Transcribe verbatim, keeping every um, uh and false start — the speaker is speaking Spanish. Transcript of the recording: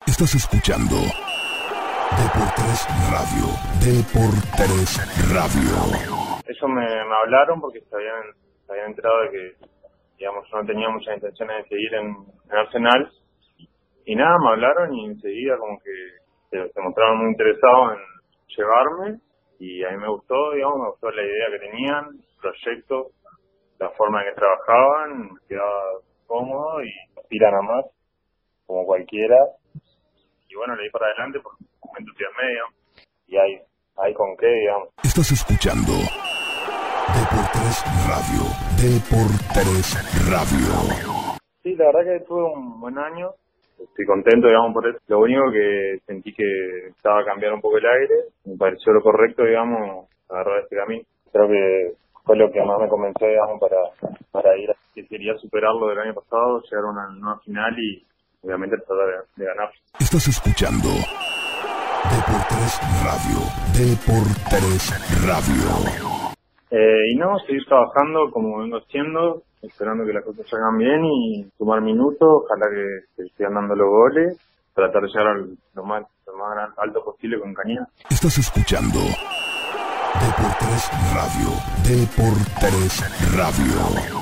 Estás escuchando Deportes Radio. Deportes Radio. Ellos me, me hablaron porque se habían, se habían enterado de que, digamos, yo no tenía muchas intenciones de seguir en, en Arsenal. Y nada, me hablaron y enseguida como que se, se mostraron muy interesados en llevarme. Y a mí me gustó, digamos, me gustó la idea que tenían, el proyecto, la forma en que trabajaban, me quedaba cómodo y tiran a más, como cualquiera. Y bueno, le di para adelante porque me entusiasmé, digamos. Y hay, hay con qué, digamos. Estás escuchando Deportes Radio. Deportes Radio. Sí, la verdad que tuve un buen año. Estoy contento, digamos, por eso. Lo único que sentí que estaba cambiando un poco el aire. Me pareció lo correcto, digamos, agarrar este camino. Creo que fue lo que más me convenció, digamos, para, para ir. Que quería superarlo del año pasado, llegar a una nueva final y obviamente tratar de, de ganar. Estás escuchando Deportes Radio. Deportes Radio. Eh, y no, seguir trabajando como vengo haciendo, esperando que las cosas salgan bien y sumar minutos, ojalá que se sigan dando los goles, tratar de llegar al, lo, más, lo más alto posible con Cañada. Estás escuchando Deportes Radio. Deportes Radio.